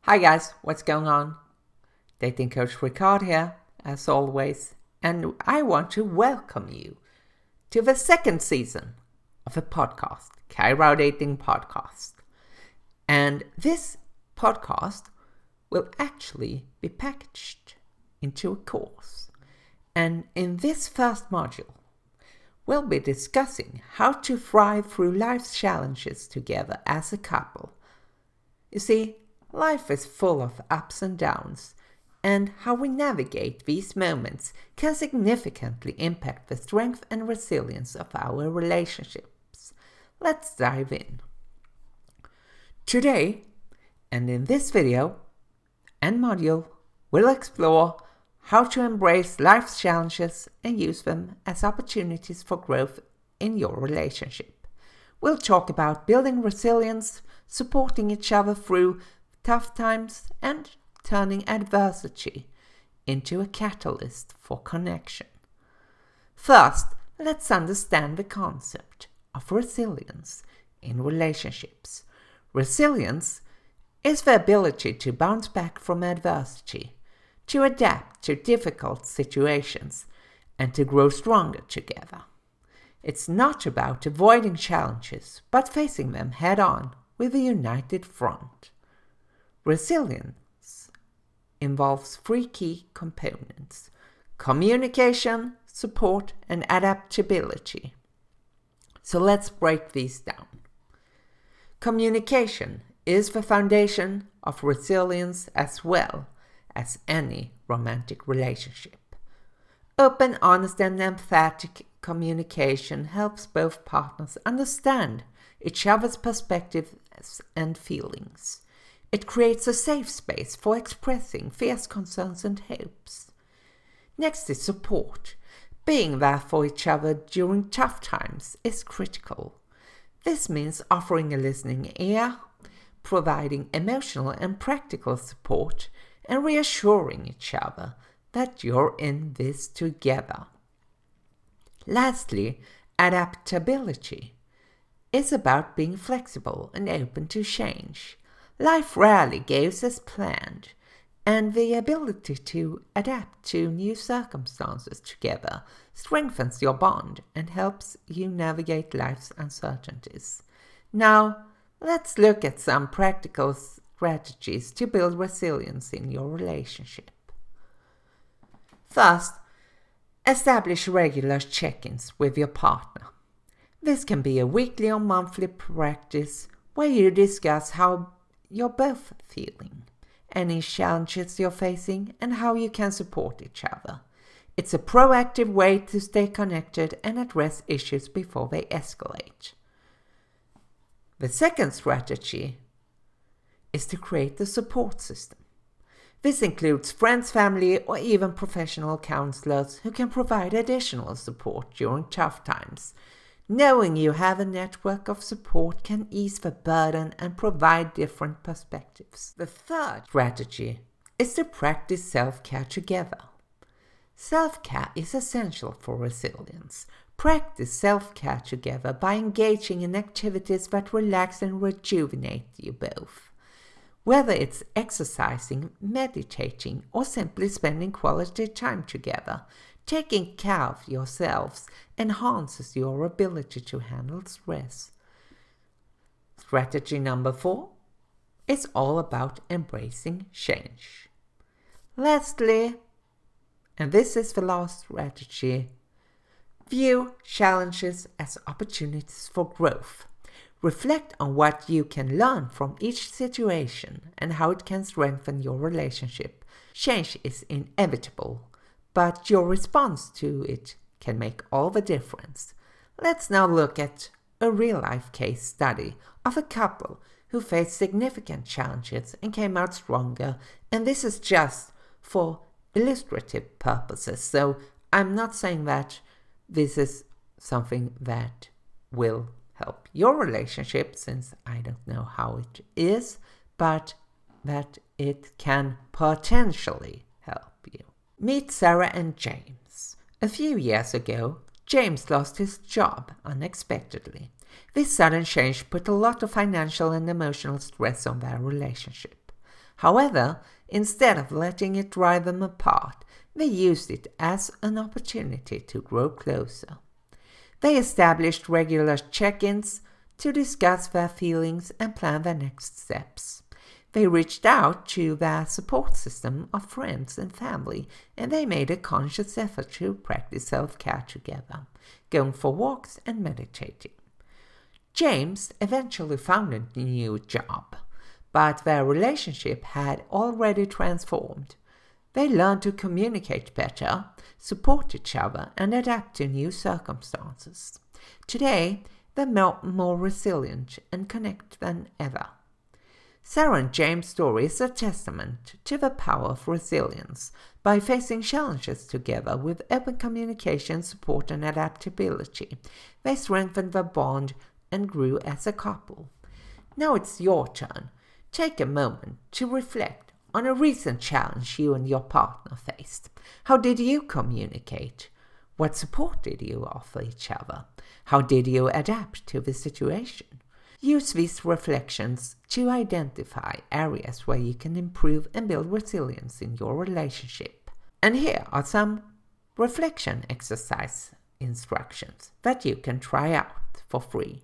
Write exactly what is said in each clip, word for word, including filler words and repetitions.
Hi guys, what's going on? Dating coach Ricard here, as always, and I want to welcome you to the second season of a podcast, Kairao Dating Podcast. And this podcast will actually be packaged into a course. And in this first module, we'll be discussing how to thrive through life's challenges together as a couple. You see, life is full of ups and downs, and how we navigate these moments can significantly impact the strength and resilience of our relationships. Let's dive in. Today, and in this video and module, we'll explore how to embrace life's challenges and use them as opportunities for growth in your relationship. We'll talk about building resilience, supporting each other through tough times, and turning adversity into a catalyst for connection. First, let's understand the concept of resilience in relationships. Resilience is the ability to bounce back from adversity, to adapt to difficult situations, and to grow stronger together. It's not about avoiding challenges, but facing them head-on with a united front. Resilience involves three key components: communication, support, and adaptability. So let's break these down. Communication is the foundation of resilience as well as any romantic relationship. Open, honest, and empathetic communication helps both partners understand each other's perspectives and feelings. It creates a safe space for expressing fierce concerns and hopes. Next is support. Being there for each other during tough times is critical. This means offering a listening ear, providing emotional and practical support, and reassuring each other that you're in this together. Lastly, adaptability is about being flexible and open to change. Life rarely goes as planned, and the ability to adapt to new circumstances together strengthens your bond and helps you navigate life's uncertainties. Now, let's look at some practical strategies to build resilience in your relationship. First, establish regular check-ins with your partner. This can be a weekly or monthly practice where you discuss how you're both feeling, any challenges you're facing, and how you can support each other. It's a proactive way to stay connected and address issues before they escalate. The second strategy is to create a support system. This includes friends, family, or even professional counselors who can provide additional support during tough times. Knowing you have a network of support can ease the burden and provide different perspectives. The third strategy is to practice self-care together. Self-care is essential for resilience. Practice self-care together by engaging in activities that relax and rejuvenate you both. Whether it's exercising, meditating, or simply spending quality time together, taking care of yourselves enhances your ability to handle stress. Strategy number four is all about embracing change. Lastly, and this is the last strategy, view challenges as opportunities for growth. Reflect on what you can learn from each situation and how it can strengthen your relationship. Change is inevitable, but your response to it can make all the difference. Let's now look at a real-life case study of a couple who faced significant challenges and came out stronger, and this is just for illustrative purposes, so I'm not saying that this is something that will help your relationship, since I don't know how it is, but that it can potentially help you. Meet Sarah and James. A few years ago, James lost his job unexpectedly. This sudden change put a lot of financial and emotional stress on their relationship. However, instead of letting it drive them apart, they used it as an opportunity to grow closer. They established regular check-ins to discuss their feelings and plan their next steps. They reached out to their support system of friends and family, and they made a conscious effort to practice self-care together, going for walks and meditating. James eventually found a new job, but their relationship had already transformed. They learned to communicate better, support each other, and adapt to new circumstances. Today, they're more, more resilient and connected than ever. Sarah and James' story is a testament to the power of resilience. By facing challenges together with open communication, support, and adaptability, they strengthened their bond and grew as a couple. Now it's your turn. Take a moment to reflect on a recent challenge you and your partner faced. How did you communicate? What support did you offer each other? How did you adapt to the situation? Use these reflections to identify areas where you can improve and build resilience in your relationship. And here are some reflection exercise instructions that you can try out for free.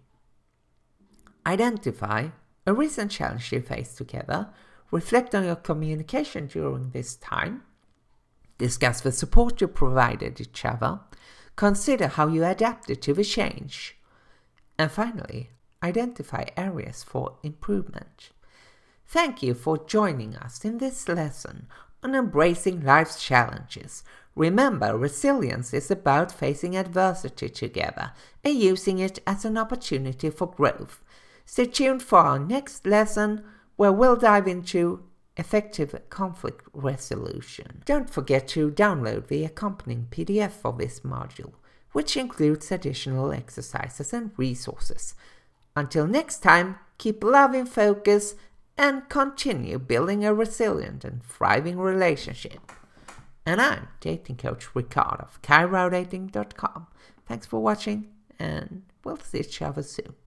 Identify a recent challenge you faced together. Reflect on your communication during this time. Discuss the support you provided each other. Consider how you adapted to the change. And finally, identify areas for improvement. Thank you for joining us in this lesson on embracing life's challenges. Remember, resilience is about facing adversity together and using it as an opportunity for growth. Stay tuned for our next lesson, where we'll dive into effective conflict resolution. Don't forget to download the accompanying P D F for this module, which includes additional exercises and resources. Until next time, keep loving focus and continue building a resilient and thriving relationship. And I'm dating coach Ricard of Kairo Dating dot com. Thanks for watching, and we'll see each other soon.